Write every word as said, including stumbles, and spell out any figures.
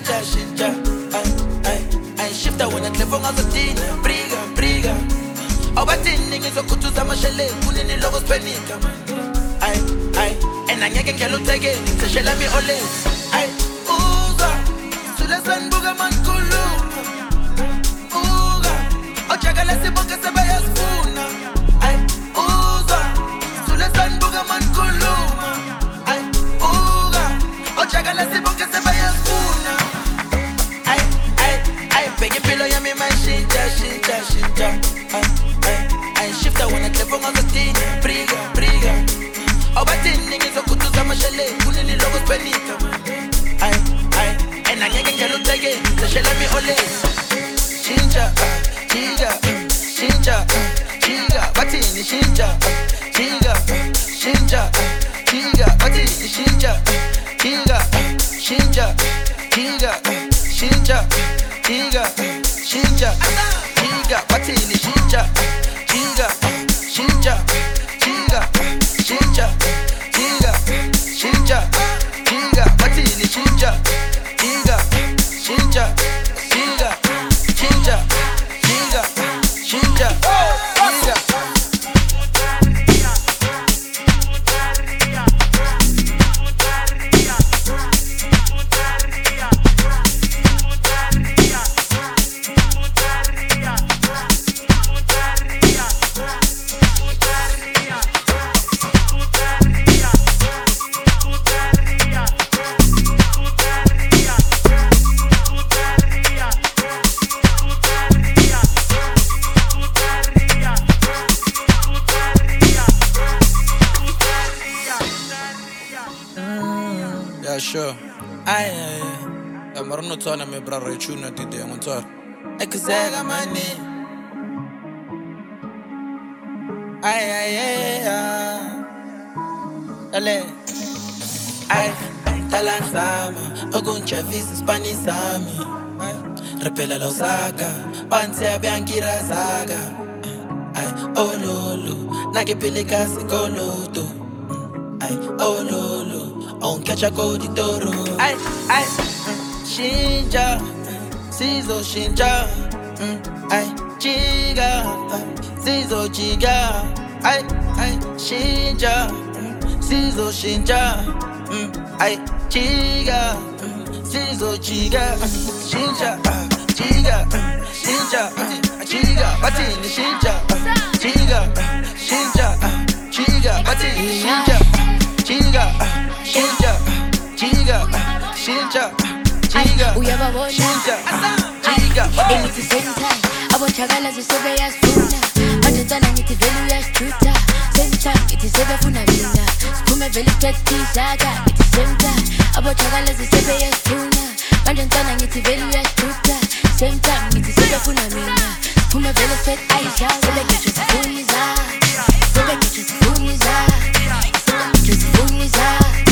shintsha shintsha ay ay ay shifta wena clever ngazothina briga briga awubathini ngizokhuthuza amashele kunini lokho siphenika ay ay enangeke ngiyalo uthekeni ngisheshela mi ole ay uza sule sanbuka mankulu uga ojakala sibonke sebayasifuna ay uza sule sanbuka mankulu ay uga ojakala sibonke sebayasifuna ay ay ay bheke impilo yami mashintsha shintsha shintsha ay ay ay shifta wena clever ngazothini briga briga awubathini ngizokhuthuza amashele kunini lokho siphenika ay ay enangeke ngiyalo uthekeni ngisheshela mi ole shintsha jika shintsha jika bathini shintsha jika shintsha jika bathini shintsha jika shintsha jika shintsha jika shintsha jika bathini shintsha jika shintsha jika shintsha jika shintsha jika bathini shintsha jika shintsha jika shintsha jika shintsha jika Yeah, sure. Ay, ay, ay. Amarono tsana me brara chuna tide ngotsara. Ekuzeka mani. Ay, ay, ay, ay. Ale. Ay, talanzama. Oguncha visi Spanish sami. Repela lo saga. Panse abiangira saga. Ay, oh lolo. Nakipilika sikoloto. Ay, oh lolo. On catch a cody toro. Ay, ay, shinja, sizo shinja. Ay, chiga, sizo chiga. Ay, ay, shinja, sizo shinja. Ay, chiga, sizo chiga. Shinja, chiga, shinja, chiga. Batini shinja, chiga, shinja, chiga. Batini shinja, chiga. Shinja, Jiga, Shinja, Jiga, uyababona Shinja, Jiga. Ngithi same time abothakala zisebeyasifuna manje nsana ngithi vele uyasithutha same time ngithi sebefuna mina siphume vele isithethisaka ngithi same time abothakala zisebeyasifuna manje nsana ngithi vele uyasithutha same time ngithi sebefuna mina siphume vele isithethisaka sebengitsho sifunisa sebengitsho sifunisa sebengitsho sifunisa